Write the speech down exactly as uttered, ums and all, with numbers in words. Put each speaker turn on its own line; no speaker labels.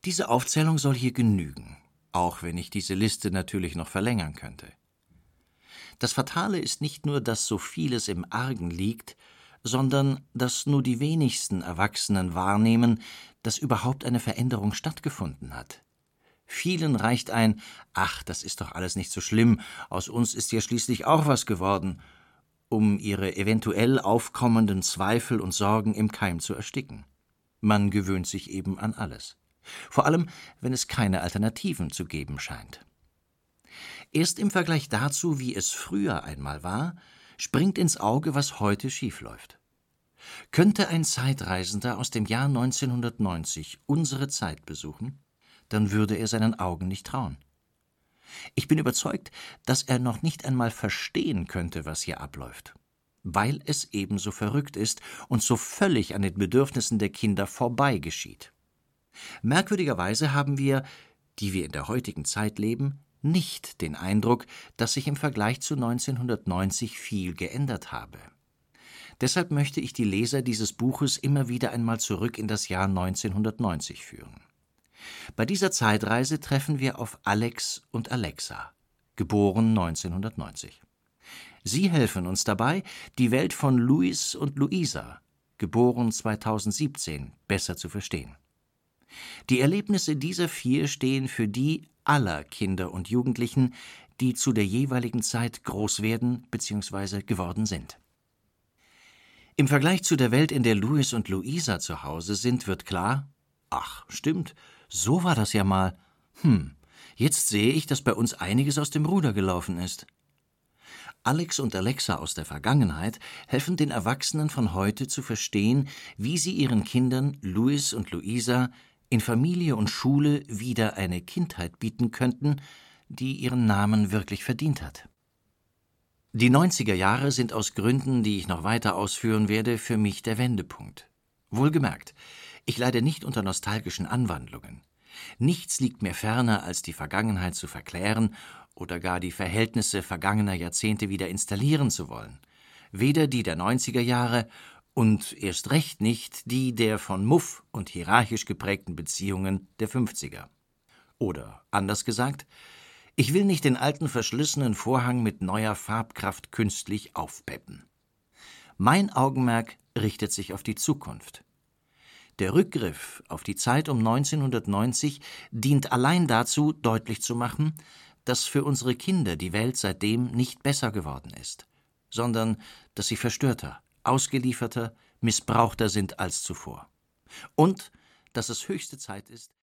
Diese Aufzählung soll hier genügen, auch wenn ich diese Liste natürlich noch verlängern könnte. Das Fatale ist nicht nur, dass so vieles im Argen liegt, sondern dass nur die wenigsten Erwachsenen wahrnehmen, dass überhaupt eine Veränderung stattgefunden hat. Vielen reicht ein »Ach, das ist doch alles nicht so schlimm, aus uns ist ja schließlich auch was geworden«, um ihre eventuell aufkommenden Zweifel und Sorgen im Keim zu ersticken. Man gewöhnt sich eben an alles. Vor allem, wenn es keine Alternativen zu geben scheint. Erst im Vergleich dazu, wie es früher einmal war, springt ins Auge, was heute schiefläuft. Könnte ein Zeitreisender aus dem Jahr neunzehnhundertneunzig unsere Zeit besuchen, dann würde er seinen Augen nicht trauen. Ich bin überzeugt, dass er noch nicht einmal verstehen könnte, was hier abläuft, weil es ebenso verrückt ist und so völlig an den Bedürfnissen der Kinder vorbei geschieht. Merkwürdigerweise haben wir, die wir in der heutigen Zeit leben, nicht den Eindruck, dass sich im Vergleich zu neunzehnhundertneunzig viel geändert habe. Deshalb möchte ich die Leser dieses Buches immer wieder einmal zurück in das Jahr neunzehnhundertneunzig führen. Bei dieser Zeitreise treffen wir auf Alex und Alexa, geboren neunzehnhundertneunzig. Sie helfen uns dabei, die Welt von Louis und Luisa, geboren zweitausendsiebzehn, besser zu verstehen. Die Erlebnisse dieser vier stehen für die aller Kinder und Jugendlichen, die zu der jeweiligen Zeit groß werden bzw. geworden sind. Im Vergleich zu der Welt, in der Louis und Luisa zu Hause sind, wird klar, ach, stimmt, so war das ja mal. Hm, jetzt sehe ich, dass bei uns einiges aus dem Ruder gelaufen ist. Alex und Alexa aus der Vergangenheit helfen den Erwachsenen von heute zu verstehen, wie sie ihren Kindern Louis und Luisa in Familie und Schule wieder eine Kindheit bieten könnten, die ihren Namen wirklich verdient hat. Die neunziger Jahre sind aus Gründen, die ich noch weiter ausführen werde, für mich der Wendepunkt. Wohlgemerkt, ich leide nicht unter nostalgischen Anwandlungen. Nichts liegt mir ferner, als die Vergangenheit zu verklären oder gar die Verhältnisse vergangener Jahrzehnte wieder installieren zu wollen. Weder die der neunziger Jahre und erst recht nicht die der von Muff und hierarchisch geprägten Beziehungen der fünfziger. Oder anders gesagt, ich will nicht den alten verschlissenen Vorhang mit neuer Farbkraft künstlich aufpeppen. Mein Augenmerk richtet sich auf die Zukunft. Der Rückgriff auf die Zeit um neunzehnhundertneunzig dient allein dazu, deutlich zu machen, dass für unsere Kinder die Welt seitdem nicht besser geworden ist, sondern dass sie verstörter, ausgelieferter, missbrauchter sind als zuvor. Und dass es höchste Zeit ist,